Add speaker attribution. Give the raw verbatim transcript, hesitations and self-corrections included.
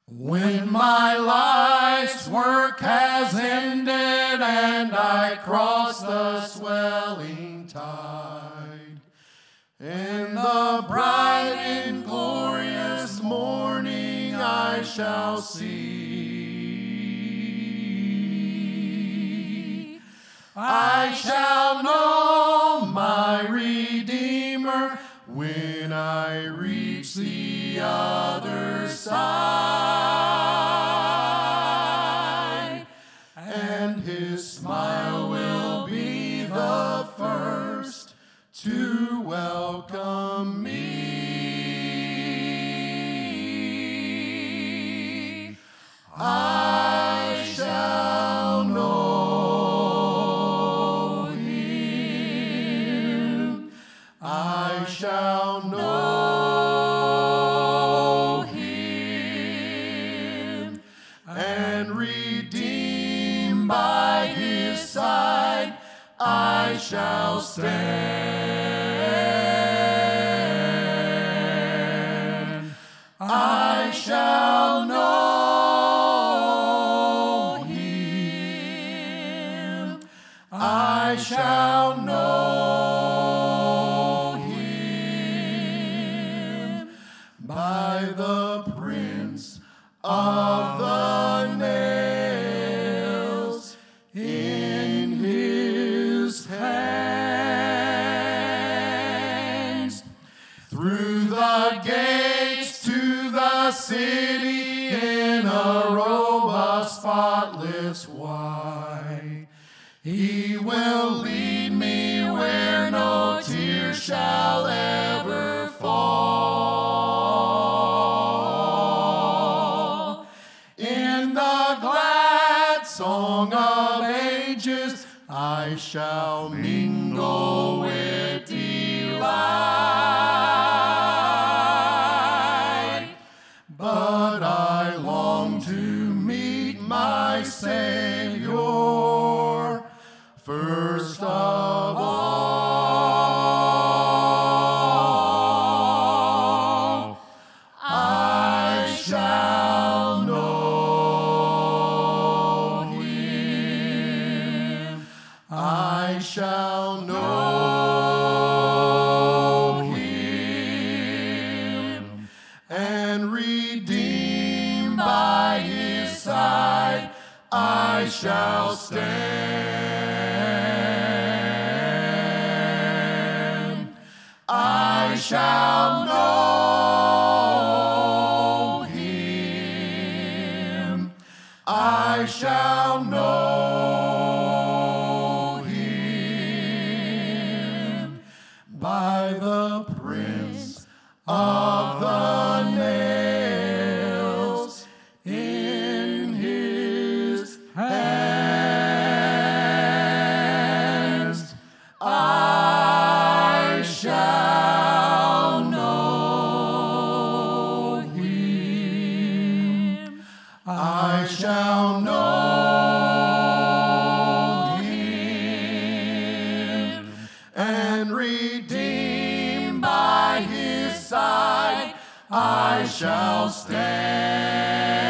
Speaker 1: When my life's work has ended and I cross the swelling tide, in the bright and glorious morning I shall see. I shall know my Redeemer when I reach the other side, and his smile will be the first to welcome me. I shall know him. I shall know him, and redeemed by his side I shall stand. I shall know him. I shall know him by the prints of the nails in his hands. Through the gates to the city in a robe of spotless white, he will lead me where no tear shall ever fall. In the glad song of ages I shall mingle with delight, but I long to meet my Savior first of all. I shall know him. I shall know him, and redeemed by his side I shall stand. I shall know him. I shall know him by the prints of the nails in his hands. I shall know him. I shall know him, and redeemed by his side I shall stand.